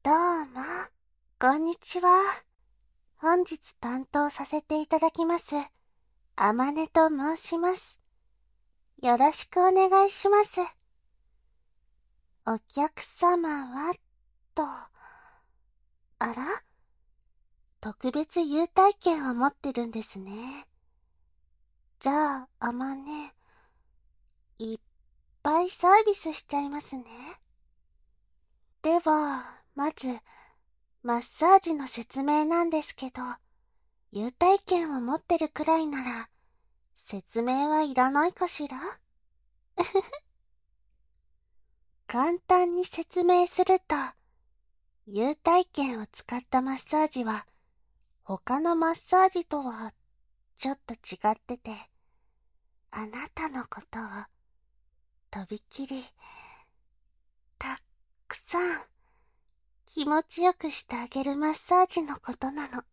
どうも、こんにちは。本日担当させていただきます、あまねと申します。よろしくお願いします。お客様は、と、あら？特別優待券を持ってるんですね。じゃあ、あまね、いっぱいサービスしちゃいますね。では、まず、マッサージの説明なんですけど、優待券を持ってるくらいなら、説明はいらないかしら？簡単に説明すると、優待券を使ったマッサージは、他のマッサージとはちょっと違ってて、あなたのことを、とびきり、たっくさん、気持ちよくしてあげるマッサージのことなの。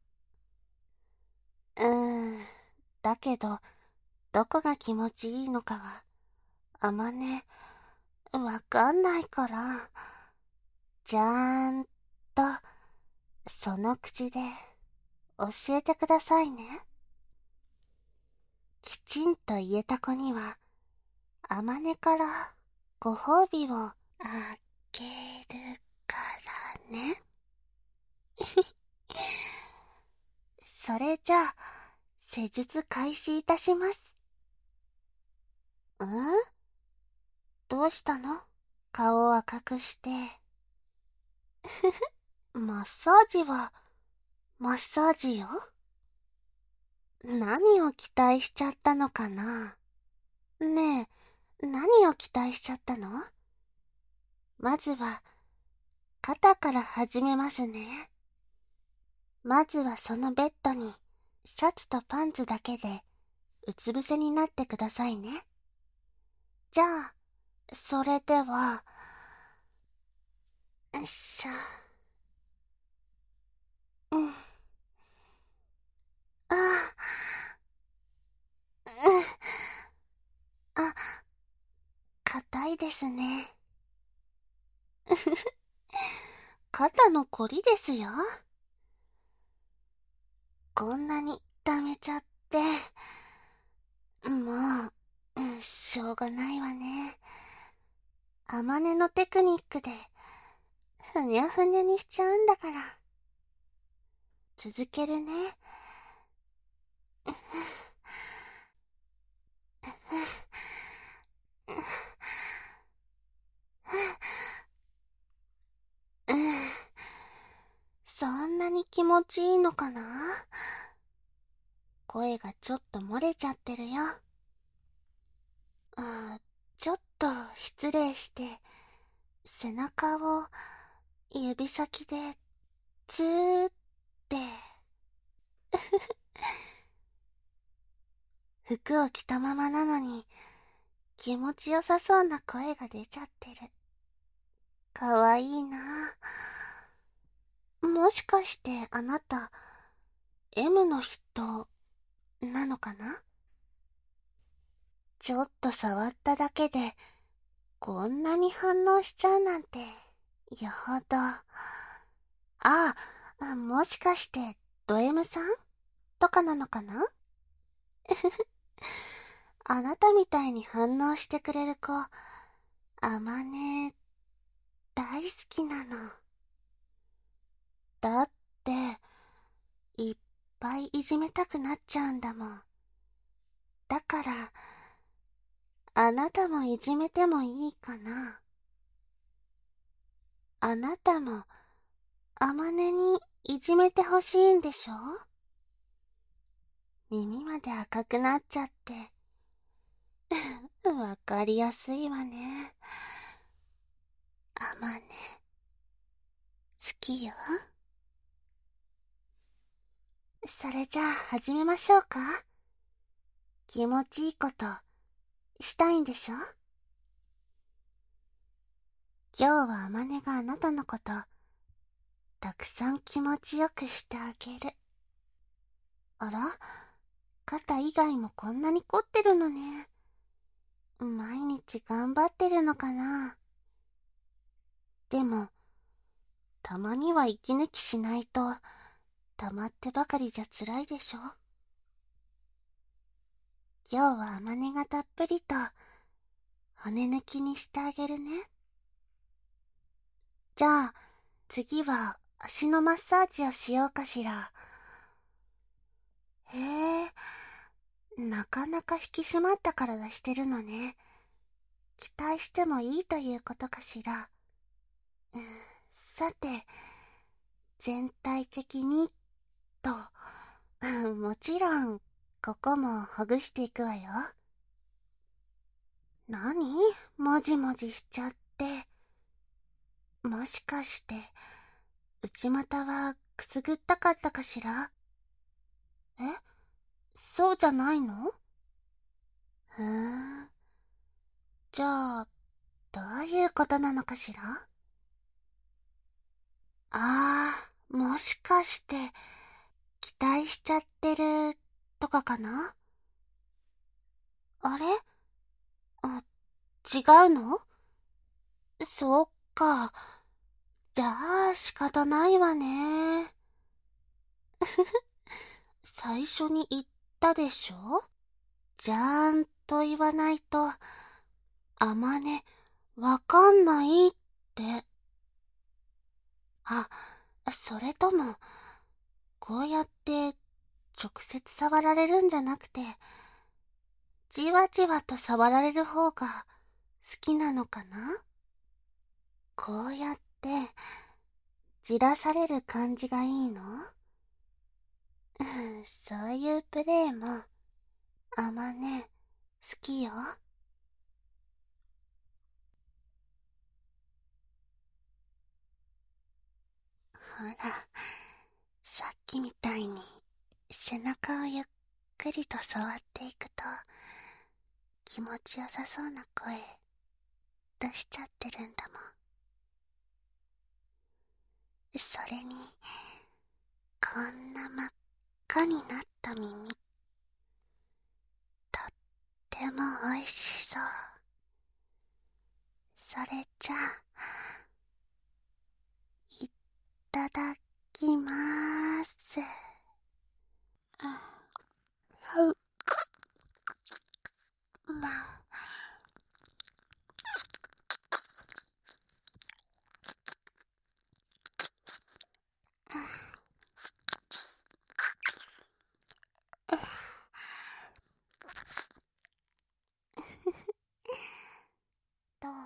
だけど、どこが気持ちいいのかは、あまね、わかんないから、ちゃんと、その口で、教えてくださいね。きちんと言えた子には、あまねからご褒美をあげるからね。それじゃあ、施術開始いたします。どうしたの？顔を赤くして。マッサージは、マッサージよ。何を期待しちゃったのかな？ねえ、何を期待しちゃったの？まずは、肩から始めますね。まずはそのベッドに、シャツとパンツだけで、うつ伏せになってくださいね。じゃあ、それでは、よっしゃ。うん。あ、うん。あ、硬いですね。肩のこりですよ。こんなに溜めちゃって。もう、しょうがないわね。あまねのテクニックで、ふにゃふにゃにしちゃうんだから。続けるね。うん。そんなに気持ちいいのかな？声がちょっと漏れちゃってるよ。ちょっと失礼して、背中を指先でツーって、服を着たままなのに気持ちよさそうな声が出ちゃってる。かわいいな。もしかしてあなた、M の人、なのかな？ちょっと触っただけで、こんなに反応しちゃうなんて、よほど。もしかして、ド M さんとかなのかな？あなたみたいに反応してくれる子、あまね、大好きなの。だって、いっぱいいじめたくなっちゃうんだもん。だから、あなたもいじめてもいいかな？あなたも、あまねにいじめてほしいんでしょ？耳まで赤くなっちゃって。わかりやすいわね。あまね、好きよ。それじゃあ始めましょうか。気持ちいいことしたいんでしょ？今日はあまねがあなたのことたくさん気持ちよくしてあげる。あら、肩以外もこんなに凝ってるのね。毎日頑張ってるのかな？でも、 たまには息抜きしないと、溜まってばかりじゃ辛いでしょ。今日は甘根がたっぷりと、骨抜きにしてあげるね。じゃあ、次は足のマッサージをしようかしら。へえ、なかなか引き締まった体してるのね。期待してもいいということかしら。さて、全体的に、と、もちろん、ここもほぐしていくわよ。何？もじもじしちゃって。もしかして、内股はくすぐったかったかしら？え？そうじゃないの？ふーん。じゃあ、どういうことなのかしら？もしかして、期待しちゃってる、とかかな？あれ？あ、違うの？そっか。じゃあ仕方ないわね。最初に言ったでしょ？じゃーんと言わないと、あまね、わかんないって。あ、それとも、こうやって直接触られるんじゃなくて、じわじわと触られる方が好きなのかな？こうやって、じらされる感じがいいの？そういうプレイも、あまね、好きよ。ほら、さっきみたいに背中をゆっくりと触っていくと気持ちよさそうな声出しちゃってるんだもん。それに、こんな真っ赤になった耳、とってもおいしそう。それじゃあ、いただきまーす。どう？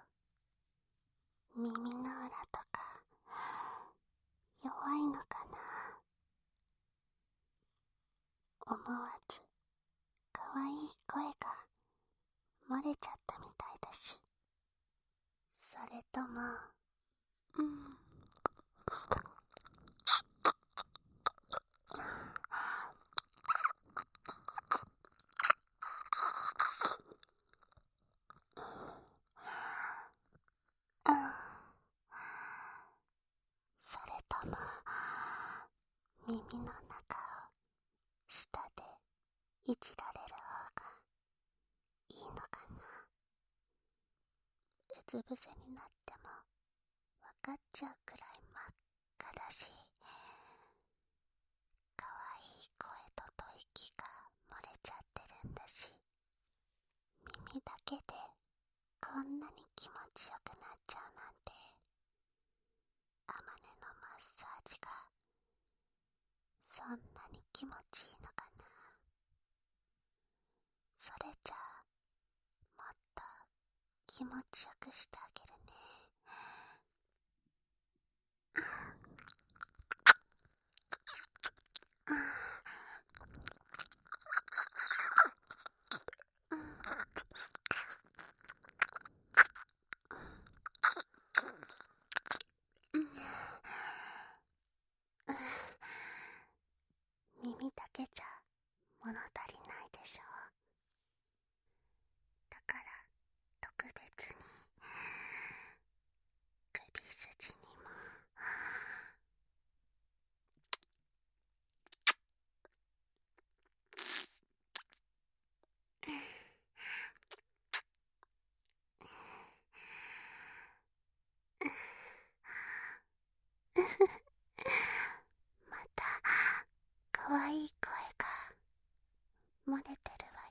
耳の裏とか弱いのかな？思わず可愛い声が漏れちゃったみたいだし。それとも、うん、それとも耳の中を舌でいじられる方がいいのかな？うつ伏せになってもわかっちゃうくらい真っ赤だし、可愛い声と吐息が漏れちゃってるんだし、耳だけでこんなに気持ちよくなっちゃうなんて、あまねのマッサージがそんなに気持ちいいのかな？それじゃあ、もっと気持ちよくしてあげるね。耳だけじゃ物足りないでしょ。だから特別にまた、かわいい声が、漏れてるわ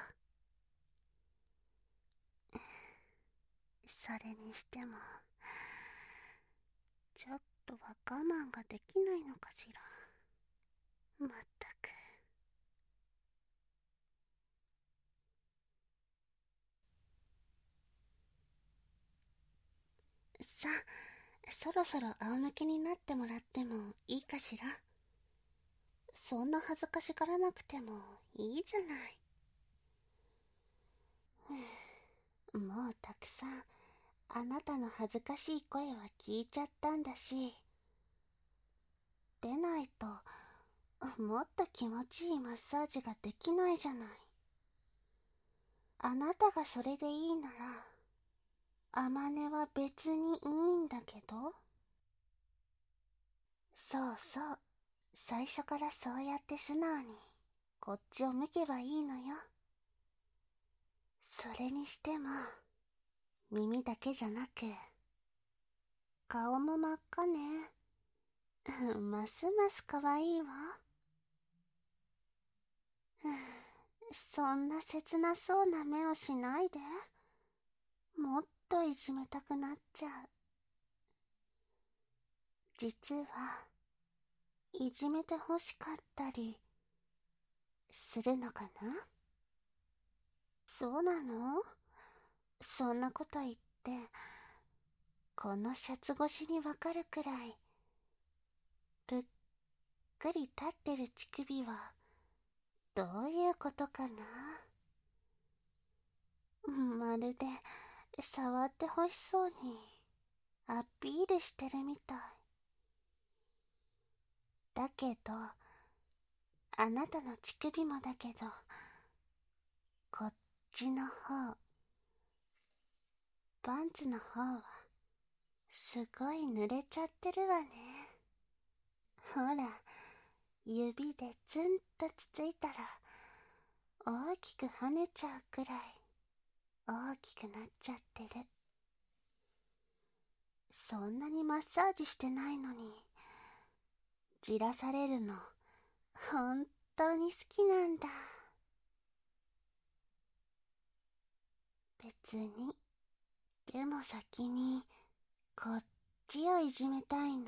よ。それにしても、ちょっとは我慢ができないのかしら。まったく。さあ、そろそろ仰向けになってもらってもいいかしら。そんな恥ずかしがらなくてもいいじゃない。もうたくさんあなたの恥ずかしい声は聞いちゃったんだし、出ないともっと気持ちいいマッサージができないじゃない。あなたがそれでいいなら、あまねは別にいいんだけど。そうそう、最初からそうやって素直にこっちを向けばいいのよ。それにしても、耳だけじゃなく、顔も真っ赤ね。ますます可愛いわ。そんな切なそうな目をしないで。もっといじめたくなっちゃう。実は、いじめて欲しかったり、するのかな？そうなの？そんなこと言って、このシャツ越しにわかるくらい、ぷっくり立ってる乳首は、どういうことかな？まるで、触って欲しそうに、アピールしてるみたい。だけど、あなたの乳首もだけど、こっちの方、パンツの方は、すごい濡れちゃってるわね。ほら、指でツンとつついたら、大きく跳ねちゃうくらい、大きくなっちゃってる。そんなにマッサージしてないのに、じらされるの、本当に好きなんだ。別に。でも先に、こっちをいじめたいな。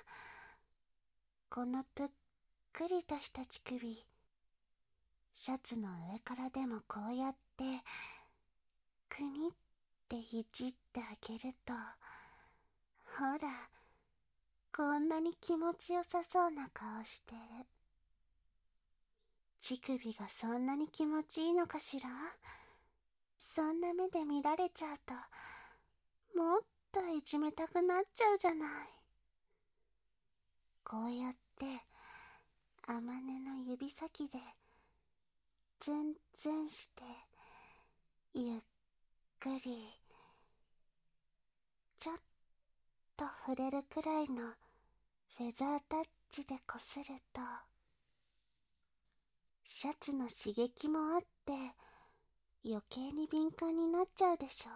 このぷっくりとした乳首、シャツの上からでもこうやって、くにっていじってあげると、ほら、こんなに気持ちよさそうな顔してる。乳首がそんなに気持ちいいのかしら？そんな目で見られちゃうと、もっといじめたくなっちゃうじゃない。こうやって、あまねの指先で、ツンツンして、ゆっくり、ちょっと触れるくらいのフェザータッチでこすると、シャツの刺激もあって余計に敏感になっちゃうでしょ？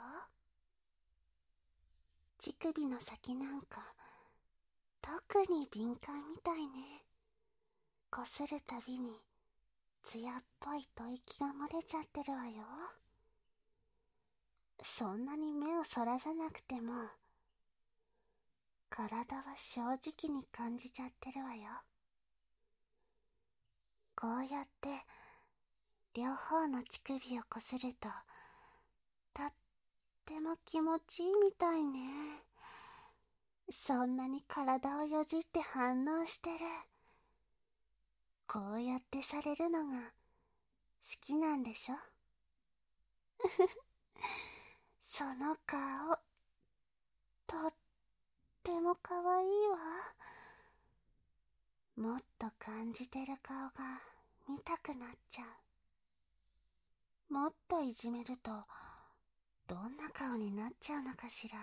乳首の先なんか特に敏感みたいね。こするたびに艶っぽい吐息が漏れちゃってるわよ。そんなに目をそらさなくても体は正直に感じちゃってるわよ。こうやって両方の乳首をこするととっても気持ちいいみたいね。そんなに体をよじって反応してる。こうやってされるのが好きなんでしょ？その顔、とってもかわいいわ。もっと感じてる顔が見たくなっちゃう。もっといじめるとどんな顔になっちゃうのかしら。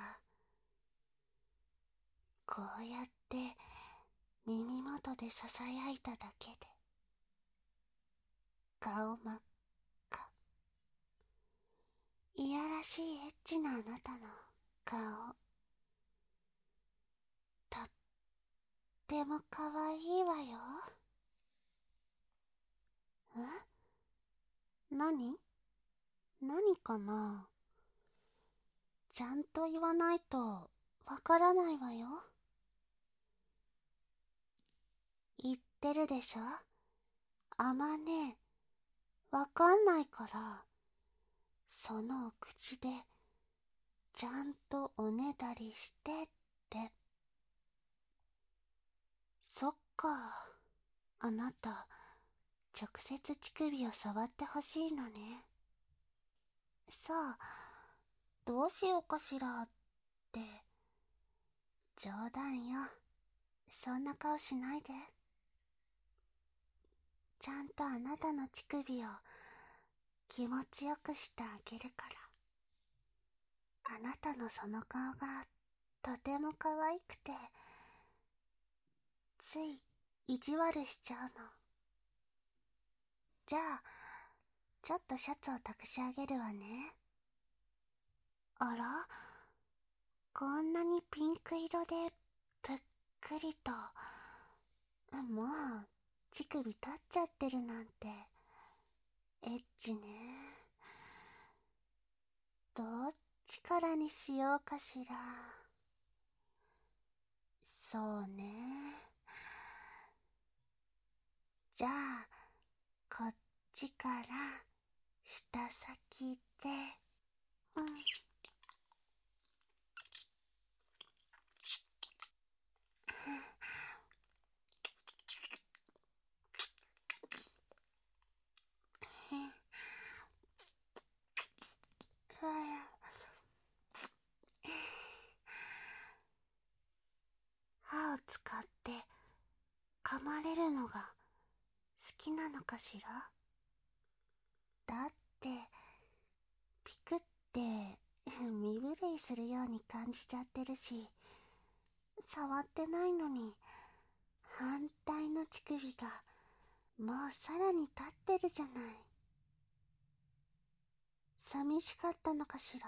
こうやって耳元でささやいただけで顔真っ赤。いやらしいエッチなあなたの顔、とってもかわいいわよ。何かな？ちゃんと言わないとわからないわよ。言ってるでしょ？あまね、わかんないから、そのお口で、ちゃんとおねだりしてって。そっか。あなた、直接乳首を触ってほしいのね。さあ、どうしようかしらって。冗談よ。そんな顔しないで。ちゃんとあなたの乳首を気持ちよくしてあげるから。あなたのその顔がとても可愛くて、つい意地悪しちゃうの。じゃあ、ちょっとシャツを託しあげるわね。あら、こんなにピンク色でぷっくりと。もう乳首立っちゃってるなんてエッチね。どっちからにしようかしら。そうね。じゃあこっちから舌先で。うん。歯を使って噛まれるのが好きなのかしら。だってピクって身震いするように感じちゃってるし、触ってないのに反対の乳首がもうさらに立ってるじゃない。寂しかったのかしら。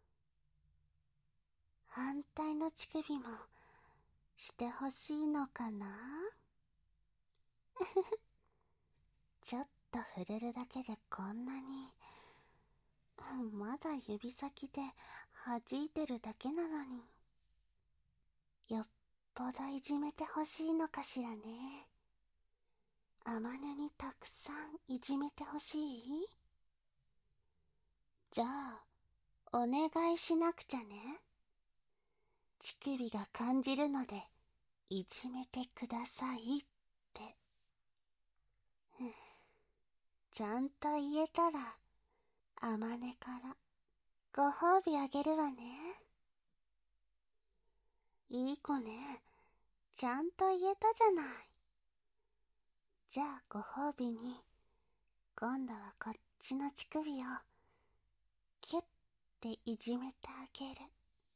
反対の乳首もしてほしいのかな。ちょっと触れるだけでこんなに。まだ指先で弾いてるだけなのに。よっぽどいじめてほしいのかしらね。あまねにたくさんいじめてほしい？じゃあお願いしなくちゃね。乳首が感じるのでいじめてくださいって。ちゃんと言えたらあまねからご褒美あげるわね。いい子ね。ちゃんと言えたじゃない。じゃあご褒美に今度はこっちの乳首をキュッていじめてあげる。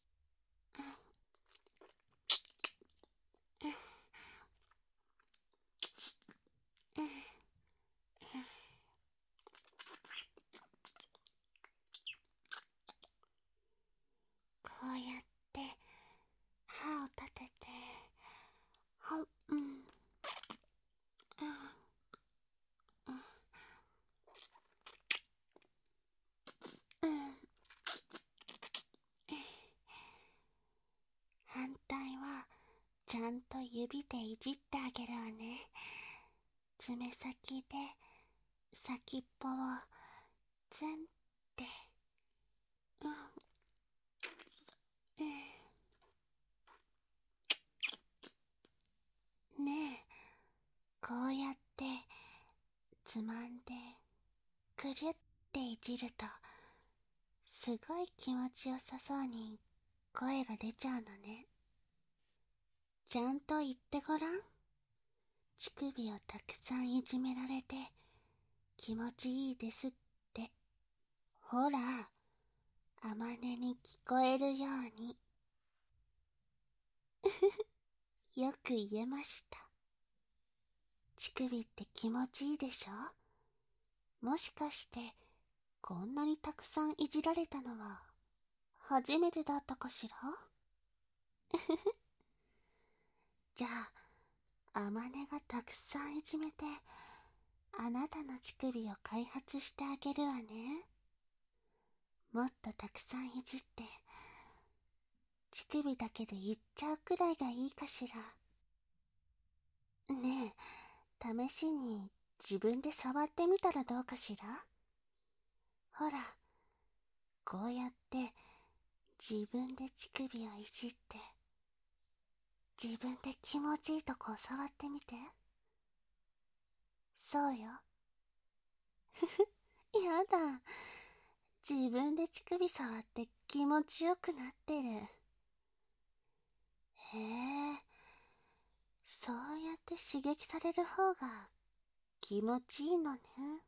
こうやって歯を立てて、うん、うん。反対はちゃんと指でいじってあげるわね。爪先で先っぽをツンって。うん、ねえ、こうやってつまんでくるっていじるとすごい気持ちよさそうに声が出ちゃうのね。ちゃんと言ってごらん。乳首をたくさんいじめられて気持ちいいですって。ほら、あまねに聞こえるように。よく言えました。乳首って気持ちいいでしょ？もしかしてこんなにたくさんいじられたのは初めてだったかしら。じゃああまねがたくさんいじめて、あなたの乳首を開発してあげるわね。もっとたくさんいじって、乳首だけでいっちゃうくらいがいいかしら。ねえ、試しに自分で触ってみたらどうかしら。ほら、こうやって自分で乳首をいじって、自分で気持ちいいとこを触ってみて。そうよ。やだ。自分で乳首触って気持ちよくなってる。へえ、そうやって刺激される方が気持ちいいのね。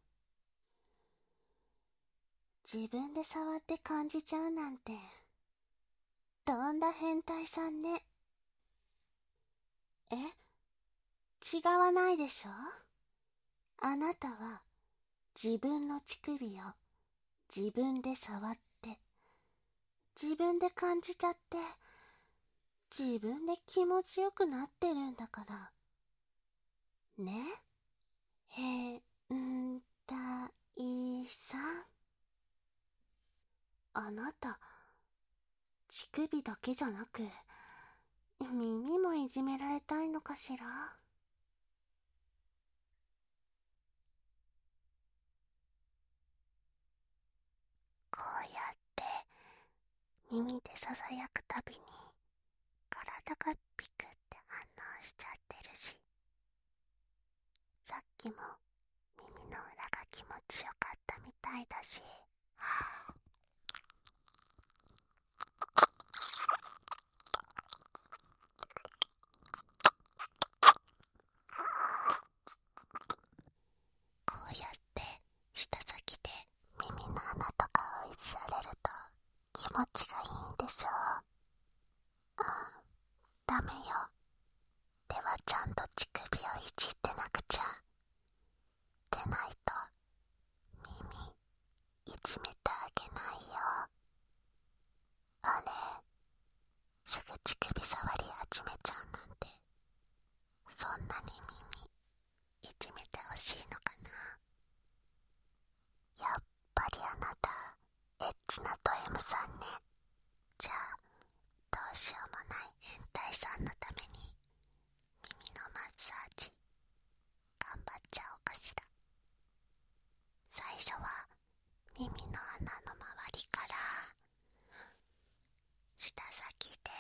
自分で触って感じちゃうなんて、とんだ変態さんね。え、違わないでしょ。あなたは自分の乳首を自分で触って、自分で感じちゃって、自分で気持ちよくなってるんだから。ね。変態さん。あなた、乳首だけじゃなく、耳もいじめられたいのかしら。こうやって耳でささやくたびに体がピクって反応しちゃってるし、さっきも耳の裏が気持ちよかったみたいだし、こうやって舌先で耳の穴とかをいじられると気持ちがいいんでしょう。ダメよ。ではちゃんと乳首をいじってなくちゃ。でないと耳いじめてあげないよ。あれ、すぐ乳首触り始めちゃうなんて、そんなに耳いじめてほしいのかな。やっぱりあなたエッチなド M さんね。じゃあどうしようもない変態さんのために耳のマッサージ頑張っちゃおうかしら。最初は耳の穴の周りから舌先で、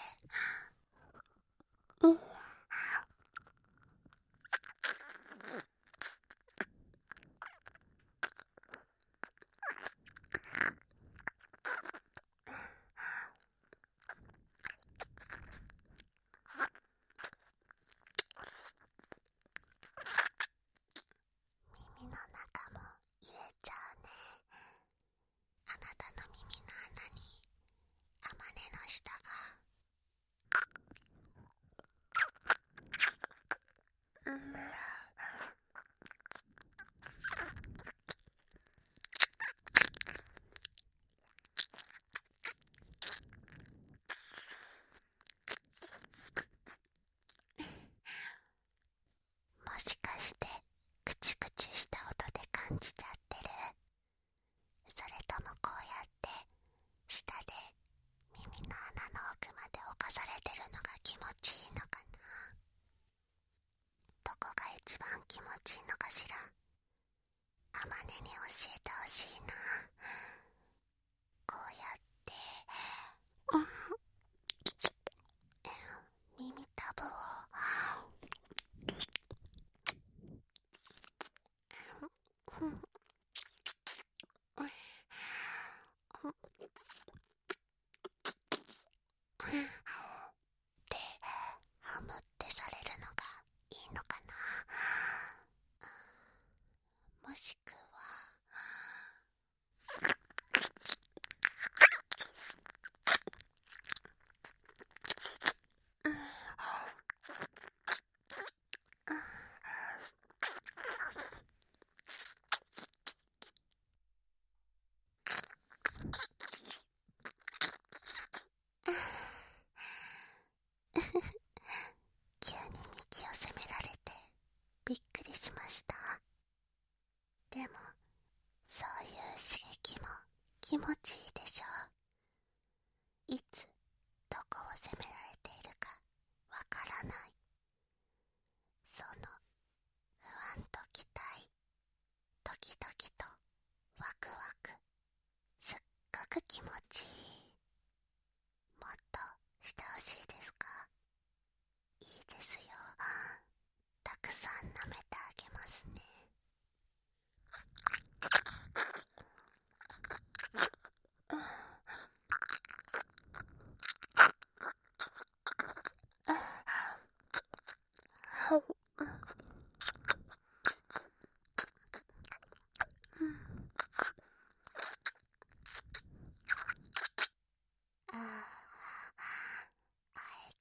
耳の中も入れちゃうね。あなたの耳の穴にあまねの舌が、もしかしてクチュクチュした音で感じちゃってる？それともこうやって舌で耳の穴の奥まで侵されてるのが気持ちいいのかな。どこが一番気持ちいいのかしら。あまねに教えてほしいな。こうやって、耳たぶをでハムってされるのがいいのかな。もしくは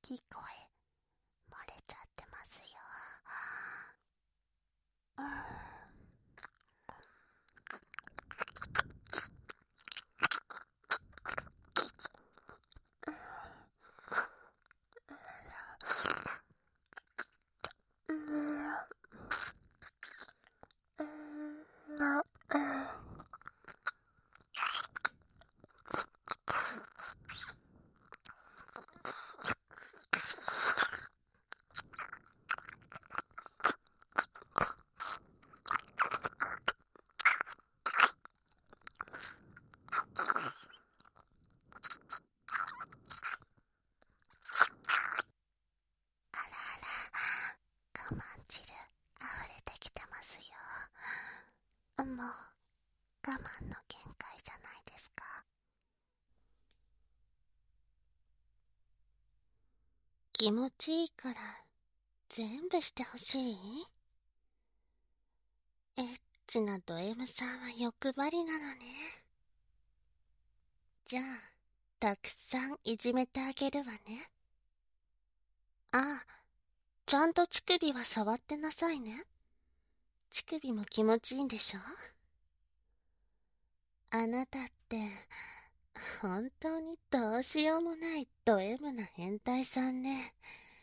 きい声漏れちゃってますよ。あらあら、我慢汁溢れてきてますよ。もう我慢の限界じゃないですか。気持ちいいから全部してほしい？エッチなド M さんは欲張りなのね。じゃあたくさんいじめてあげるわね。ああ、ちゃんと乳首は触ってなさいね。乳首も気持ちいいんでしょ？あなたって本当にどうしようもないド M な変態さんね。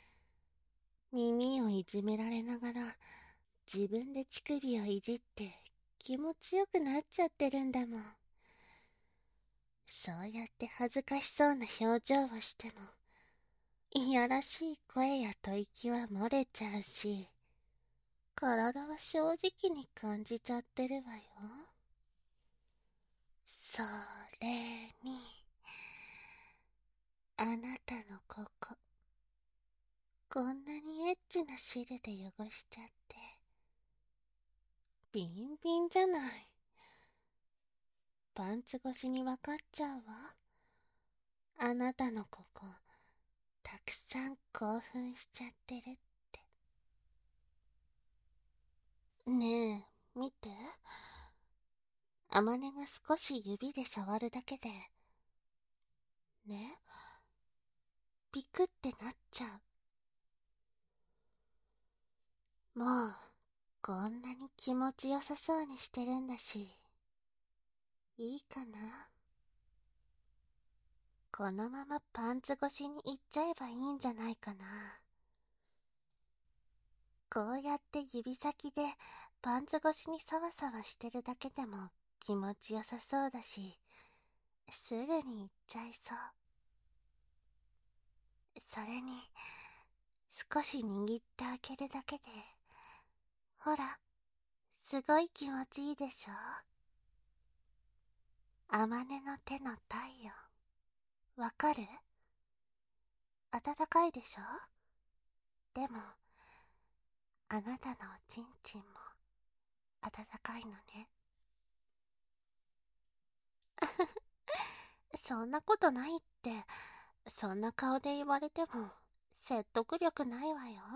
耳をいじめられながら自分で乳首をいじって気持ちよくなっちゃってるんだもん。そうやって恥ずかしそうな表情をしてもいやらしい声や吐息は漏れちゃうし、体は正直に感じちゃってるわよ。それにあなたのここ、こんなにエッチな汁で汚しちゃってビンビンじゃない。パンツ越しにわかっちゃうわ。あなたのここたくさん興奮しちゃってるって。ねえ見て、あまねが少し指で触るだけでね、ピクってなっちゃう。もうこんなに気持ちよさそうにしてるんだし、いいかな。このままパンツ越しに行っちゃえばいいんじゃないかな。こうやって指先でパンツ越しにサワサワしてるだけでも気持ちよさそうだし、すぐに行っちゃいそう。それに少し握ってあげるだけで、ほら、すごい気持ちいいでしょ？あまねの手の体温、わかる？暖かいでしょ？でも、あなたのおちんちんも暖かいのね。そんなことないって、そんな顔で言われても説得力ないわよ。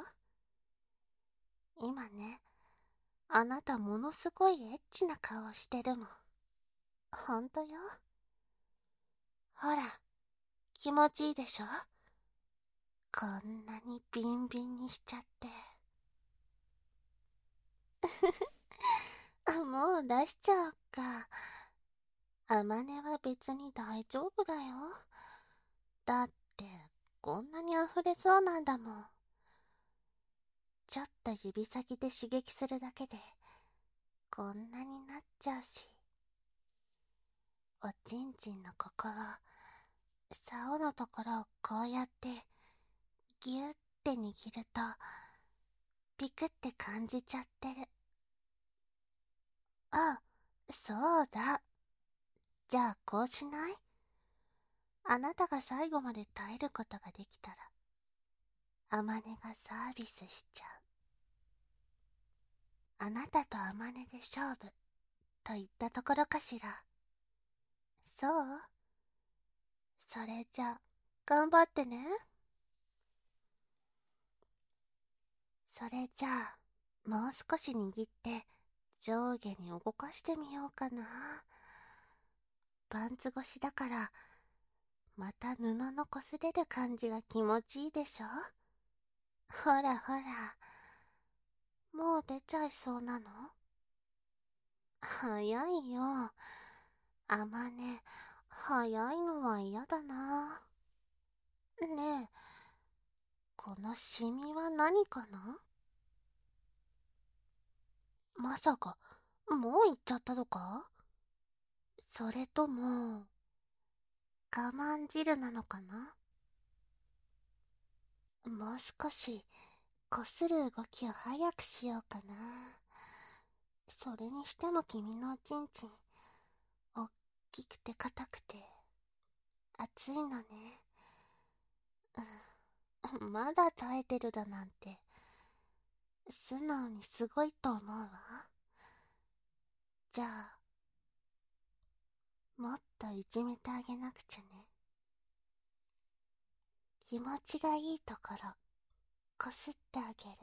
今ね、あなたものすごいエッチな顔してるもん。ほんとよ。ほら、気持ちいいでしょ？こんなにビンビンにしちゃって。もう出しちゃおっか。あまねは別に大丈夫だよ。だって、こんなに溢れそうなんだもん。ちょっと指先で刺激するだけで、こんなになっちゃうし。おちんちんのここを、竿のところをこうやって、ぎゅって握ると、ピクって感じちゃってる。あ、そうだ。じゃあこうしない？あなたが最後まで耐えることができたら、あまねがサービスしちゃう。あなたとあまねで勝負、といったところかしら。そう？それじゃあ、頑張ってね。それじゃあ、もう少し握って、上下に動かしてみようかな。パンツ越しだから、 また布の擦れる感じが気持ちいいでしょ？ほらほら、もう出ちゃいそうなの？早いよ。あまね、早いのは嫌だな。ねえ、このシミは何かな？まさか、もう行っちゃったのか？それとも、我慢汁なのかな？もう少し、こする動きを早くしようかな。それにしても君のおちんちん、おっきくて硬くて、熱いのね。まだ耐えてるだなんて、素直にすごいと思うわ。じゃあ、もっといじめてあげなくちゃね。気持ちがいいところ、こすってあげる。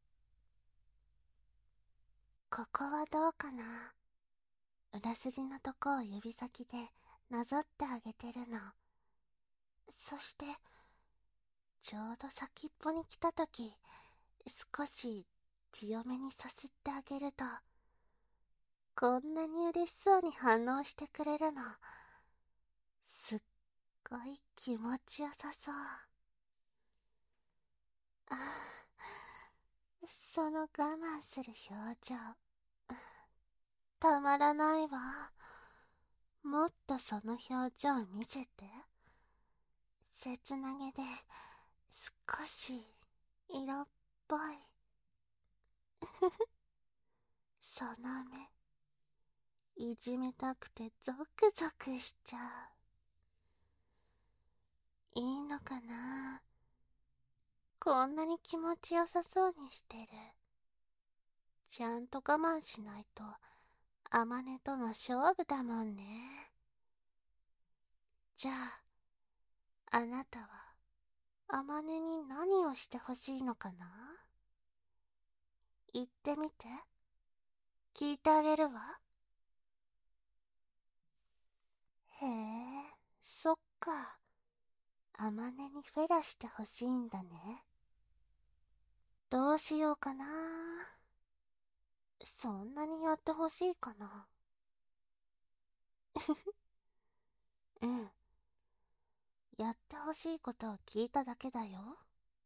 ここはどうかな？裏筋のとこを指先でなぞってあげてるの。そして、ちょうど先っぽに来たとき、少し強めにさすってあげると、こんなに嬉しそうに反応してくれるの。すっごい気持ちよさそう。ああ、その我慢する表情、たまらないわ。もっとその表情見せて。切なげで、少し、色っぽい。その目、いじめたくてゾクゾクしちゃう。いいのかな？こんなに気持ちよさそうにしてる。ちゃんと我慢しないと、あまねとの勝負だもんね。じゃあ、あなたは、あまねに何をしてほしいのかな？言ってみて。聞いてあげるわ。へえ、そっか。あまねにフェラしてほしいんだね。どうしようかな。そんなにやってほしいかな。うん。やってほしいことを聞いただけだよ。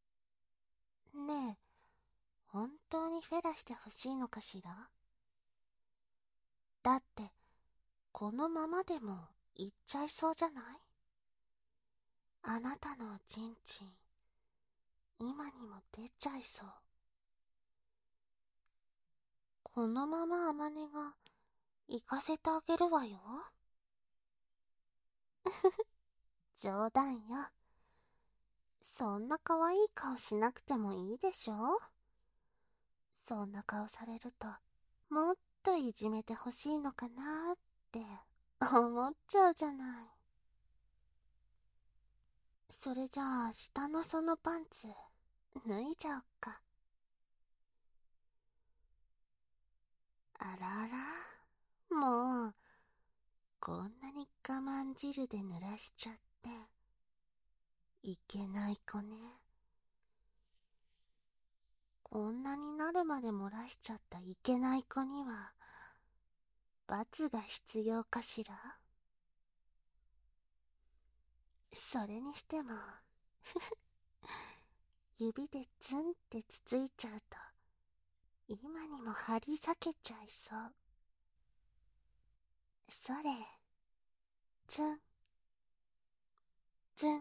ねえ、本当にフェラしてほしいのかしら？だって、このままでも言っちゃいそうじゃない？あなたのおちんちん、今にも出ちゃいそう。このままあまねが行かせてあげるわよ。冗談よ。そんな可愛い顔しなくてもいいでしょ？そんな顔されると、もっといじめてほしいのかなーって思っちゃうじゃない。それじゃあ、下のそのパンツ、脱いじゃおっか。あらあら、もう、こんなに我慢汁で濡らしちゃって、いけない子ね。こんなになるまで漏らしちゃったいけない子には、罰が必要かしら？それにしても、指でツンってつついちゃうと、今にも張り裂けちゃいそう。それ、ツン、ツン。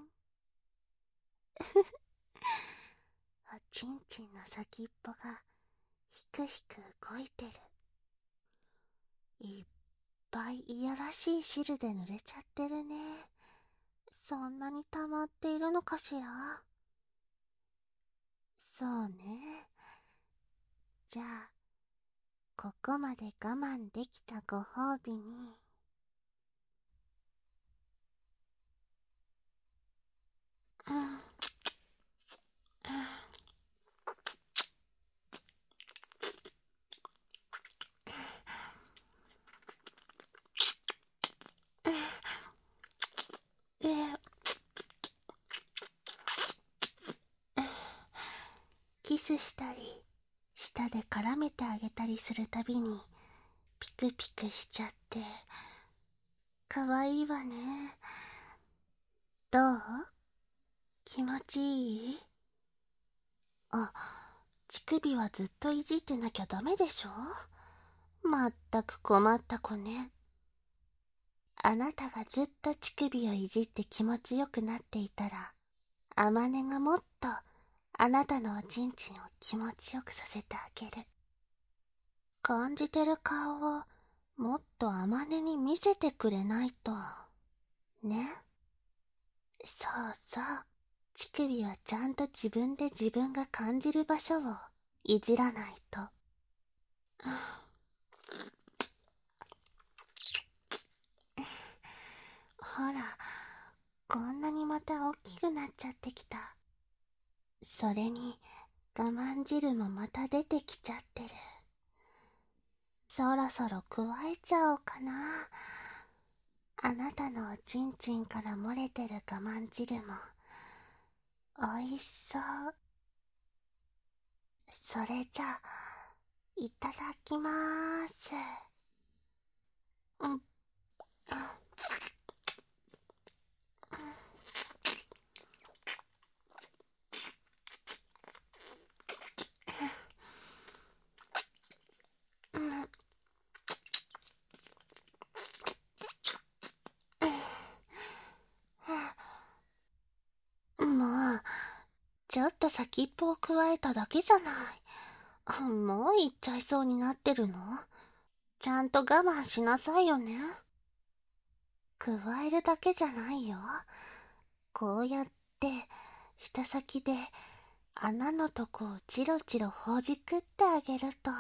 おちんちんの先っぽが、ひくひく動いてる。いっぱいいやらしい汁で濡れちゃってるね。そんなに溜まっているのかしら？そうね。じゃあ、ここまで我慢できたご褒美に、うん、うん、うん、 キスしたり、舌で絡めてあげたりするたびに、ピクピクしちゃって、かわいいわね。どう？気持ちいい？あ、乳首はずっといじってなきゃダメでしょ？まったく困った子ね。あなたがずっと乳首をいじって気持ちよくなっていたら、あまねがもっとあなたのおちんちんを気持ちよくさせてあげる。感じてる顔をもっとあまねに見せてくれないと。ね。そうそう。乳首はちゃんと自分で自分が感じる場所をいじらないと。ほら、こんなにまた大きくなっちゃってきた。それに、我慢汁もまた出てきちゃってる。そろそろ加えちゃおうかな。あなたのおちんちんから漏れてる我慢汁も、おいしそう。それじゃ、いただきまーす。うん、うん、うん、もう、ちょっと先っぽをくわえただけじゃない。もう行っちゃいそうになってるの？ちゃんと我慢しなさいよね。くわえるだけじゃないよ。こうやって、舌先で穴のとこをチロチロほじくってあげると。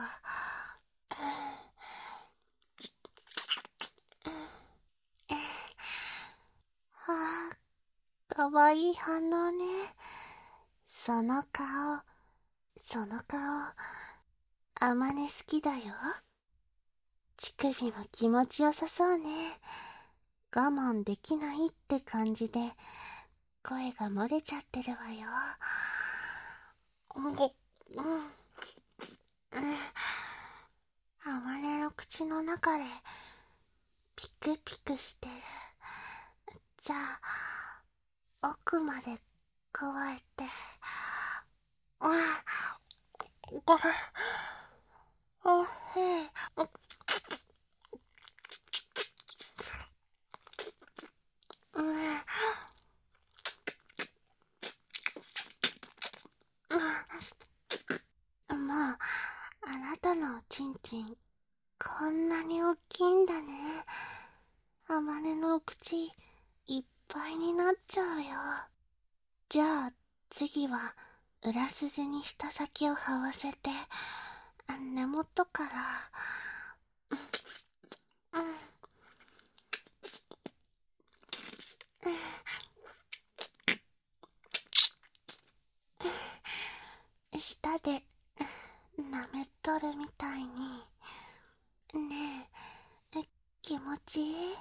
はあ、かわいい反応ね。その顔、その顔、あまね好きだよ。乳首も気持ちよさそうね。我慢できないって感じで、声が漏れちゃってるわよ。うん、あまねの口の中で、ピクピクしてる。じゃあ、奥まで加えて。うん、おいしい。うん、もう、あなたのおちんちん、こんなに大きいんだね。あまねのお口、いっぱいになっちゃうよ。じゃあ、次は、裏筋に舌先を這わせて、根元から、うん、舌で、舐めとるみたいに。ねえ、気持ちいい？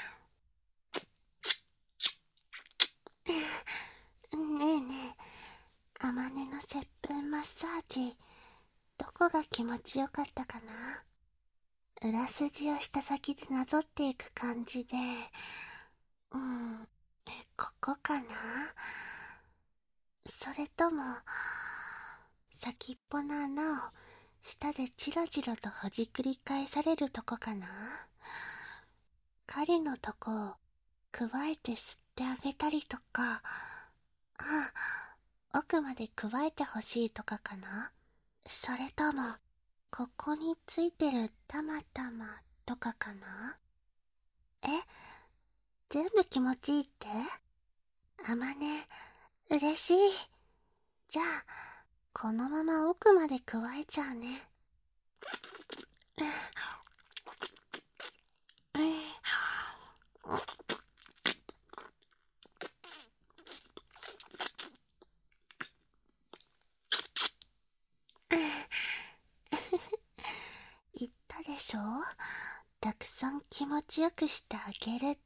ねえねえ、あまねの接吻マッサージ、どこが気持ちよかったかな？裏筋を舌先でなぞっていく感じで、うん、ここかな？それとも、先っぽの穴を舌でチロチロとほじくり返されるとこかな？狩りのとこをくわえて吸ってあげたりとか、奥までくわえてほしいとかかな？それとも、ここについてるたまたまとかかな？え、全部気持ちいいって？あまね、嬉しい。じゃあ、このまま奥までくわえちゃうね。言ったでしょ？たくさん気持ちよくしてあげるって。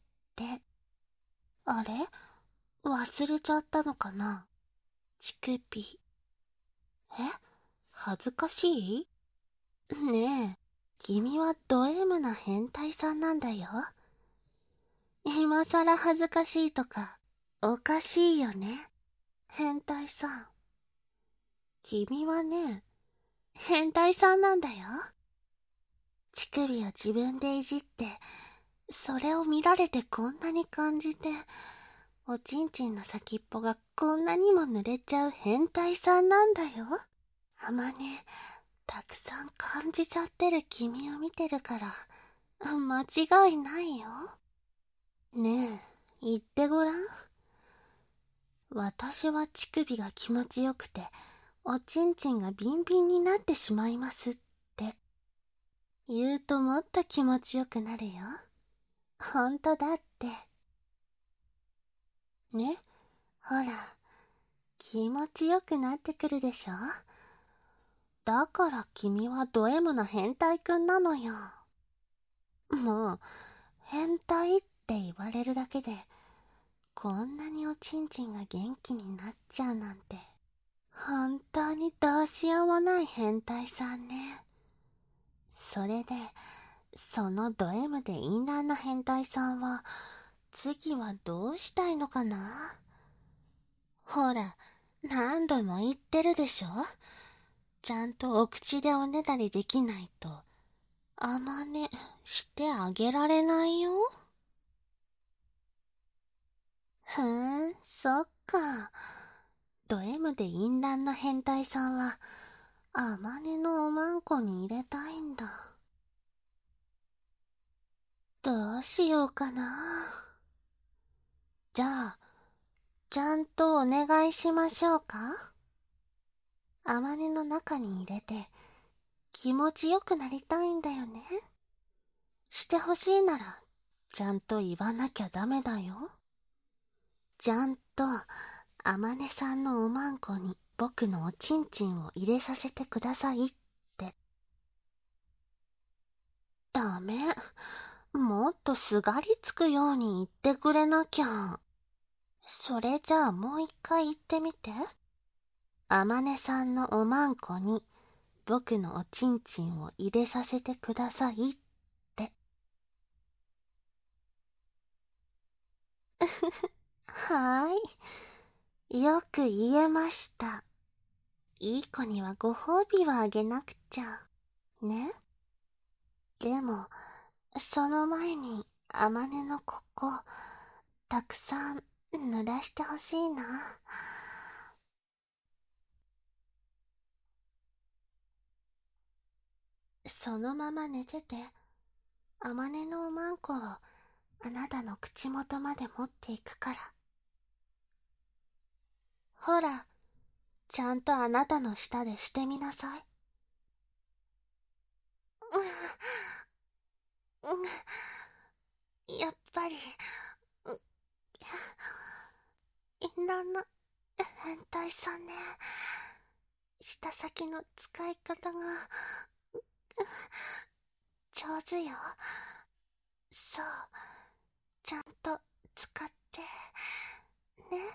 あれ？忘れちゃったのかな？乳首。 え、恥ずかしい？ねえ、君はド M な変態さんなんだよ。今さら恥ずかしいとか、おかしいよね。変態さん。君はね、変態さんなんだよ。乳首を自分でいじって、それを見られてこんなに感じて、おちんちんの先っぽがこんなにも濡れちゃう変態さんなんだよ。あまね、たくさん感じちゃってる君を見てるから、間違いないよ。ねえ、言ってごらん。私は乳首が気持ちよくて、おちんちんがビンビンになってしまいますって言うともっと気持ちよくなるよ。ほんとだって。ね、ほら、気持ちよくなってくるでしょ。だから君はド M な変態くんなのよ。もう、変態って言われるだけで、こんなにおちんちんが元気になっちゃうなんて、本当にどうしようもない変態さんね。それで、そのド M で淫乱な変態さんは、次はどうしたいのかな？ほら、何度も言ってるでしょ？ちゃんとお口でおねだりできないと、あまねしてあげられないよ。ふーん、そっか。ド M で淫乱な変態さんは、あまねのおまんこに入れたいんだ。どうしようかな。じゃあ、ちゃんとお願いしましょうか。あまねの中に入れて、気持ちよくなりたいんだよね。してほしいなら、ちゃんと言わなきゃダメだよ。ちゃんと、あまねさんのおまんこに僕のおちんちんを入れさせてくださいって。ダメ。もっとすがりつくように言ってくれなきゃ。それじゃあもう一回言ってみて。あまねさんのおまんこに僕のおちんちんを入れさせてくださいって。はーい。よく言えました。いい子にはご褒美をあげなくちゃ。ね。でも、その前に、あまねのここ、たくさん濡らしてほしいな。そのまま寝てて、あまねのおまんこをあなたの口元まで持っていくから。ほら、ちゃんとあなたの舌でしてみなさい。うん、やっぱり、淫乱な変態さんね。舌先の使い方が、上手よ。そう、ちゃんと使って、ね。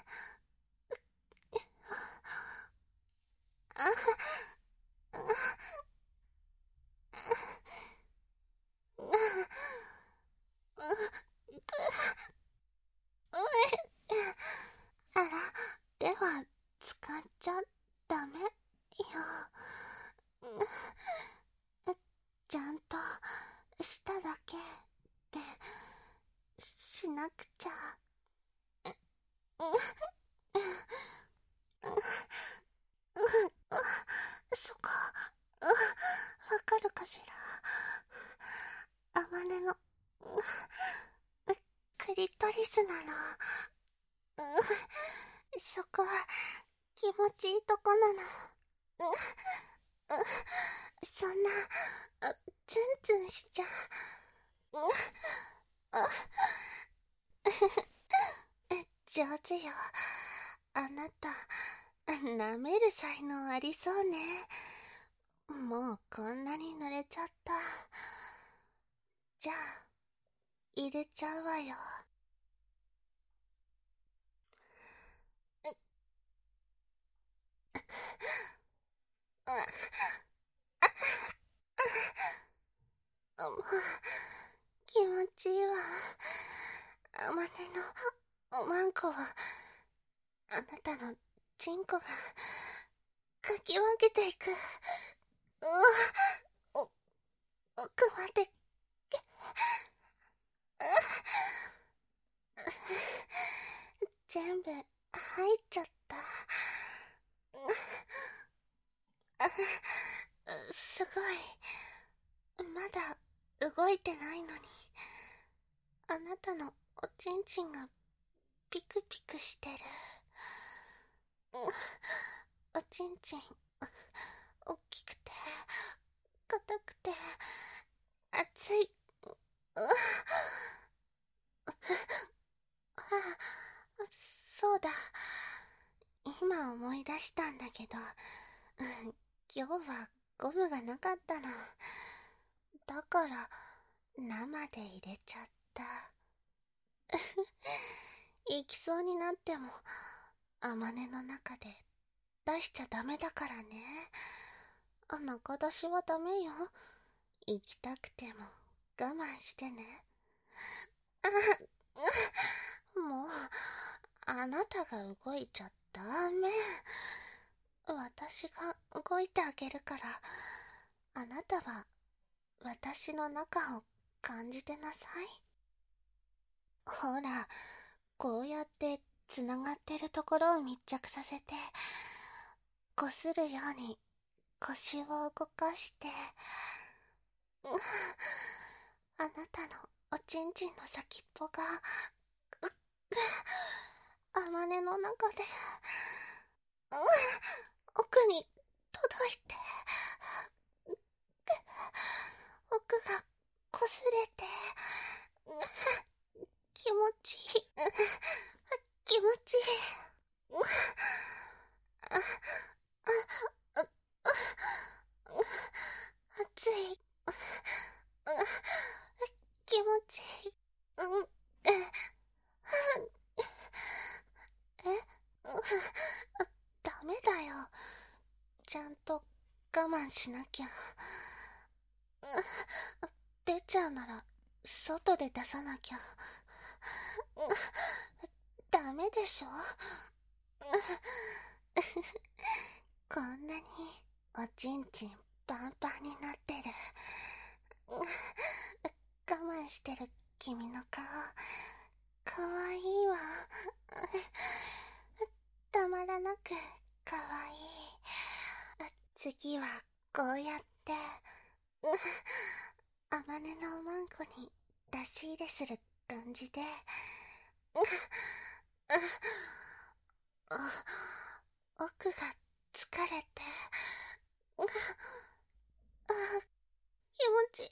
あら、では、使っちゃダメよ。ちゃんと、舌だけで、しなくちゃ。そこ、わかるかしら。あまねの、クリトリスなの。そこは、気持ちいいとこなの。そんな、ツンツンしちゃう。上手よ。あなた、舐める才能ありそうね。もうこんなに濡れちゃった。じゃあ、入れちゃうわよ。 気持ちいいわ。あまねのおまんこは、あなたのチンコが、かき分けていく。お、奥まで、全部入っちゃった。すごい。まだ動いてないのに。あなたのおちんちんがピクピクしてる。おちんちん、大きくて、硬くて、熱い。そうだ。今思い出したんだけど、今日はゴムがなかったの。だから、生で入れちゃった。行きそうになっても、あまねの中で出しちゃダメだからね。中出しはダメよ。行きたくても我慢してね。もう、あなたが動いちゃダメ。私が動いてあげるから、あなたは私の中を感じてなさい。ほら、こうやってつながってるところを密着させて、こするように腰を動かして、あなたのおちんちんの先っぽが、あまねの中で、奥に届いて、奥がこすれて、気持ちいい。気持ちいい。熱い。気持ちいい。ダメだよ。ちゃんと我慢しなきゃ。出ちゃうなら外で出さなきゃ。ダメでしょ。こんなにおちんちんパンパンになってる。我慢してる君の顔、かわいいわ。たまらなくかわいい。次はこうやって、あまねのおまんこに出し入れする感じで、奥が疲れて、気持ち、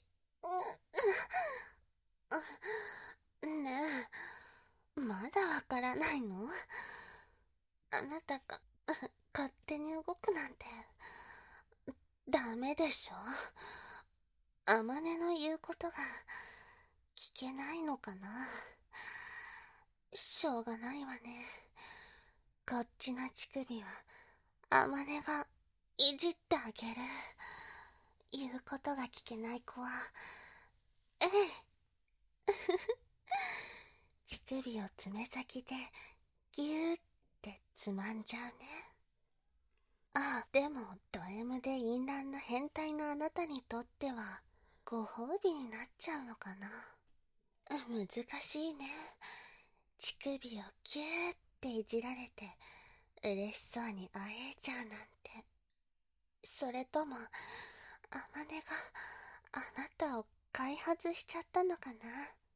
ねえ、まだわからないの？あなたが勝手に動くなんてダメでしょ。あまねの言うことが聞けないのかな。しょうがないわね。こっちの乳首はあまねがいじってあげる。言うことが聞けない子は、ええ。乳首を爪先でギューってつまんじゃうね。ああ、でもド M で淫乱の変態のあなたにとってはご褒美になっちゃうのかな。難しいね。乳首をギューっていじられて嬉しそうにあえちゃうなんて。それともあまねがあなたを開発しちゃったのかな。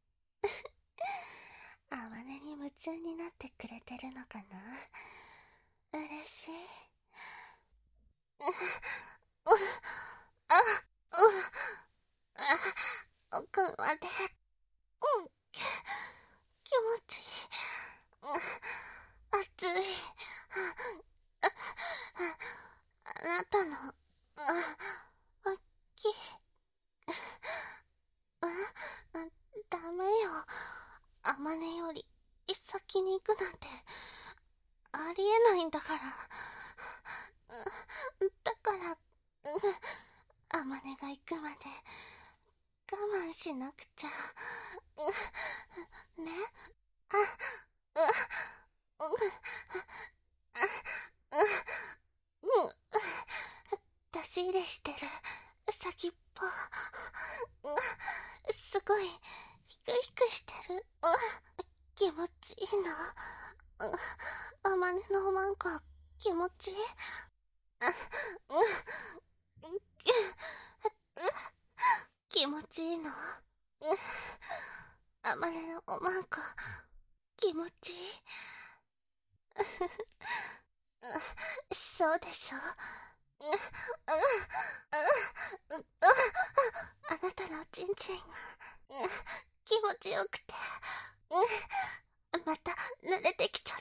あまねに夢中になってくれてるのかな。嬉しい。奥まで、気持ちいい。熱い。あなたの、おっきい。ダメよ。あまねより先に行くなんてありえないんだから。だから、あまねが行くまで我慢しなくちゃ。ね。出し入れしてる先っぽ。すごいヒクヒクしてる。気持ちいいの。あまねのおまんこ気持ちいい。気持ちいいの。あまねのおまんこ気持ちいい。そうでしょ。あなたのおちんちんが気持ちよくて、また濡れてきちゃった。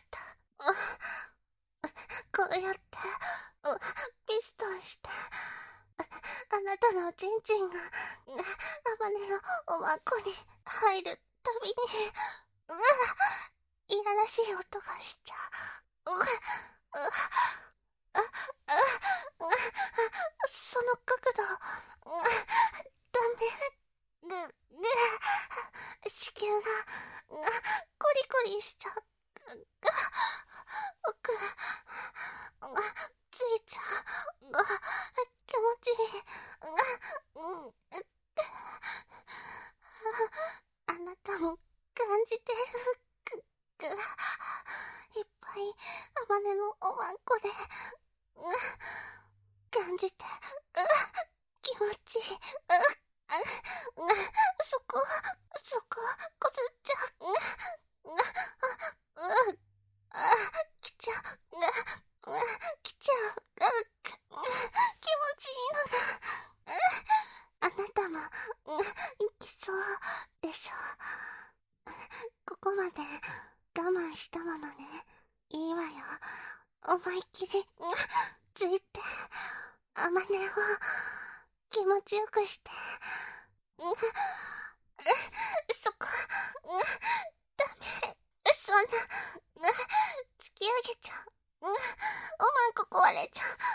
こうやってピストンして、あなたのおちんちんがあまねのおまんこに入るたびに、いやらしい音がしちゃう。その角度、ダメ。子宮がコリコリしちゃう。奥ついちゃう。気持ちいい。あなたも感じてる。いっぱいあまねのおまんこで感じて気持ちいい。そここすっちゃう。来ちゃう。来ちゃう。気持ちいいのが。あなたも来そうでしょ。ここまで我慢したものね。いいわよ。思いっきりついてあまねを気持ちよくして。そこダメ。そんな突き上げちゃう。おまんこ壊れちゃう。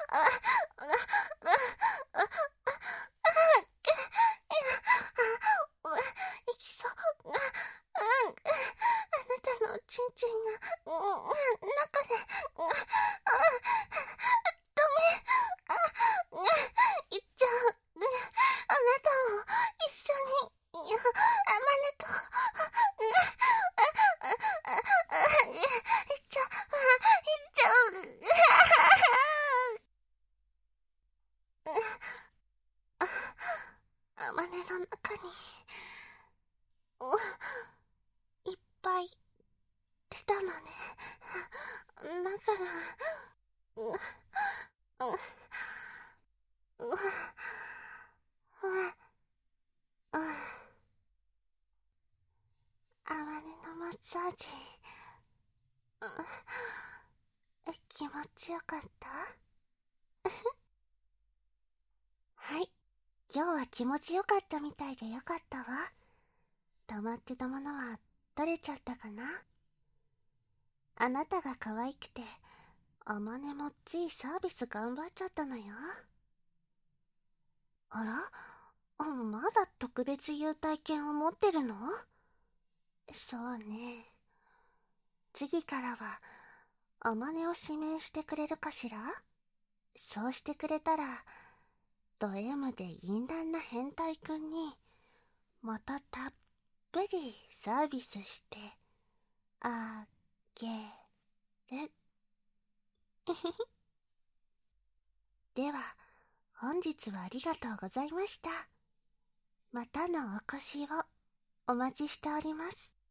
いきそう。あなたのおちんちんが中でダメ。いっちゃう。あなたも一緒にあまねといっちゃう。あまねの中にいっぱい出たのね。中があまねのマッサージ気持ちよかった？はい、今日は気持ちよかったみたいでよかったわ。溜まってたものは取れちゃったかな。あなたが可愛くてあまねもついサービス頑張っちゃったのよ。あら、まだ特別優待券を持ってるの？そうね。次からはあまねを指名してくれるかしら？そうしてくれたらド M で淫乱な変態くんにまたたっぷりサービスしてあげる。では本日はありがとうございました。またのお越しをお待ちしております。